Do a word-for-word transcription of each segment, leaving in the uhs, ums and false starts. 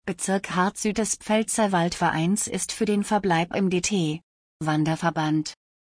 Bezirk Harz Süd des Pfälzerwald-Vereins ist für den Verbleib im D T Wanderverband.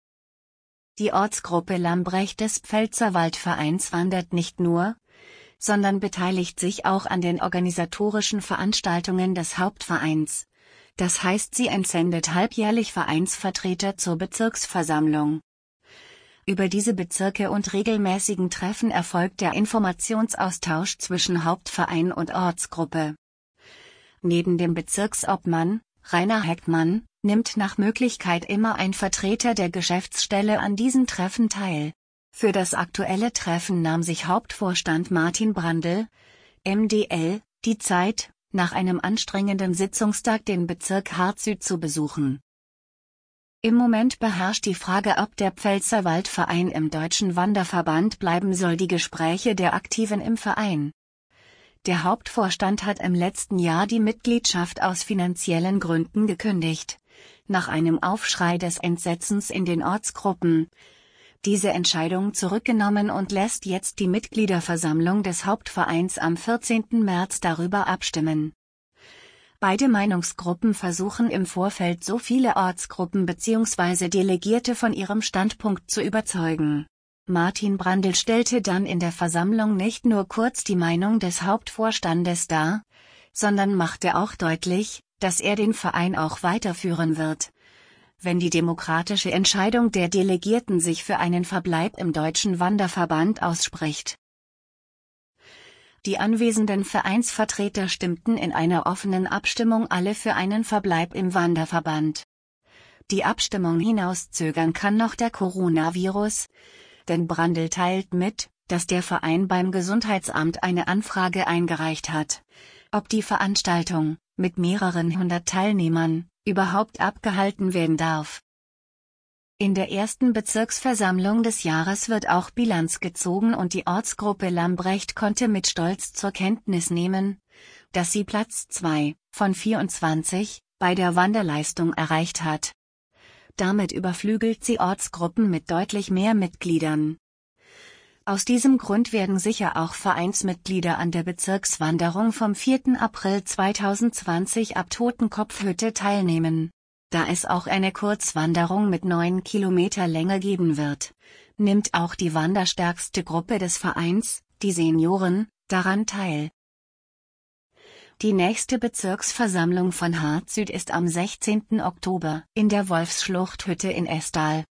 Die Ortsgruppe Lambrecht des Pfälzerwald-Vereins wandert nicht nur, sondern beteiligt sich auch an den organisatorischen Veranstaltungen des Hauptvereins. Das heißt, sie entsendet halbjährlich Vereinsvertreter zur Bezirksversammlung. Über diese Bezirke und regelmäßigen Treffen erfolgt der Informationsaustausch zwischen Hauptverein und Ortsgruppe. Neben dem Bezirksobmann, Rainer Heckmann, nimmt nach Möglichkeit immer ein Vertreter der Geschäftsstelle an diesen Treffen teil. Für das aktuelle Treffen nahm sich Hauptvorstand Martin Brandl, M D L, die Zeit, nach einem anstrengenden Sitzungstag den Bezirk Harz Süd zu besuchen. Im Moment beherrscht die Frage, ob der Pfälzerwald-Verein im Deutschen Wanderverband bleiben soll, die Gespräche der Aktiven im Verein. Der Hauptvorstand hat im letzten Jahr die Mitgliedschaft aus finanziellen Gründen gekündigt, nach einem Aufschrei des Entsetzens in den Ortsgruppen. Diese Entscheidung zurückgenommen und lässt jetzt die Mitgliederversammlung des Hauptvereins am vierzehnten März darüber abstimmen. Beide Meinungsgruppen versuchen im Vorfeld so viele Ortsgruppen bzw. Delegierte von ihrem Standpunkt zu überzeugen. Martin Brandl stellte dann in der Versammlung nicht nur kurz die Meinung des Hauptvorstandes dar, sondern machte auch deutlich, dass er den Verein auch weiterführen wird, wenn die demokratische Entscheidung der Delegierten sich für einen Verbleib im Deutschen Wanderverband ausspricht. Die anwesenden Vereinsvertreter stimmten in einer offenen Abstimmung alle für einen Verbleib im Wanderverband. Die Abstimmung hinauszögern kann noch der Coronavirus, denn Brandl teilt mit, dass der Verein beim Gesundheitsamt eine Anfrage eingereicht hat, ob die Veranstaltung, mit mehreren hundert Teilnehmern, überhaupt abgehalten werden darf. In der ersten Bezirksversammlung des Jahres wird auch Bilanz gezogen und die Ortsgruppe Lambrecht konnte mit Stolz zur Kenntnis nehmen, dass sie Platz zwei von vierundzwanzig bei der Wanderleistung erreicht hat. Damit überflügelt sie Ortsgruppen mit deutlich mehr Mitgliedern. Aus diesem Grund werden sicher auch Vereinsmitglieder an der Bezirkswanderung vom vierten April zweitausendzwanzig ab Totenkopfhütte teilnehmen. Da es auch eine Kurzwanderung mit neun Kilometer Länge geben wird, nimmt auch die wanderstärkste Gruppe des Vereins, die Senioren, daran teil. Die nächste Bezirksversammlung von Harz Süd ist am sechzehnten Oktober in der Wolfsschluchthütte in Estal.